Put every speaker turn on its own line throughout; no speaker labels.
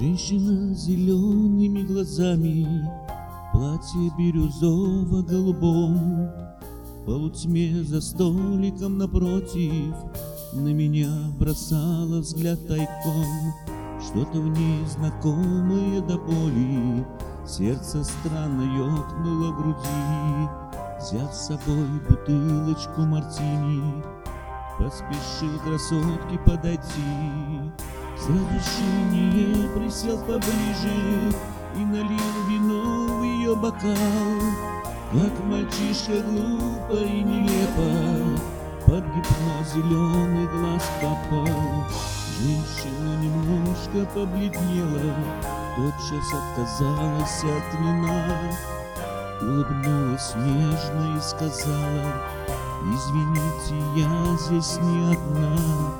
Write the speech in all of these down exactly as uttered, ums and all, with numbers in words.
Женщина с зелеными глазами, платье бирюзово-голубом, в полутьме за столиком напротив на меня бросала взгляд тайком. Что-то в ней знакомое до боли, сердце странно ёкнуло в груди. Взяв с собой бутылочку мартини, поспешил красотке подойти. С разрешения присел поближе и налил вино в ее бокал. Как мальчишка глупо и нелепо под гипноз зеленый глаз попал. Женщина немножко побледнела, тотчас отказалась от вина, улыбнулась нежно и сказала: извините, я здесь не одна.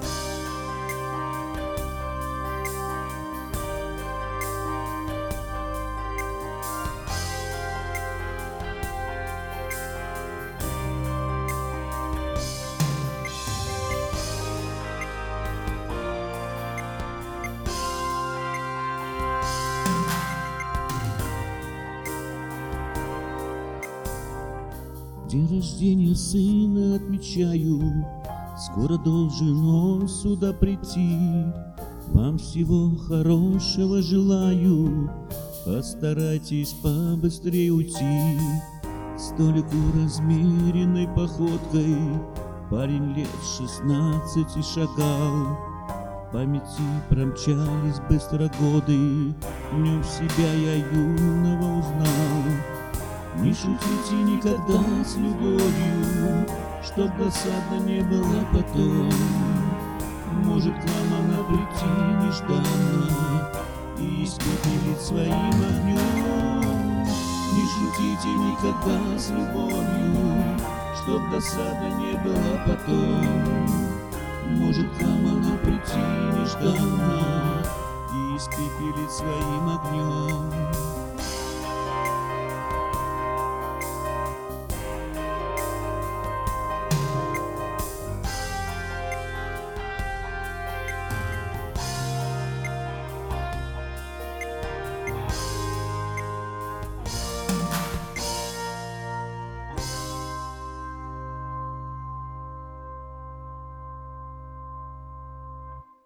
День рождения сына отмечаю, скоро должен он сюда прийти. Вам всего хорошего желаю, постарайтесь побыстрее уйти. К столику размеренной походкой парень лет шестнадцати шагал. В памяти промчались быстро годы, в нем себя я юного узнал. Не шутите никогда с любовью, чтоб досадно не было потом. Может к вам она прийти нежданно и испепелить своим огнем. Не шутите никогда с любовью, чтоб досадно не было потом. Может к вам она прийти нежданно и испепелить своим огнем.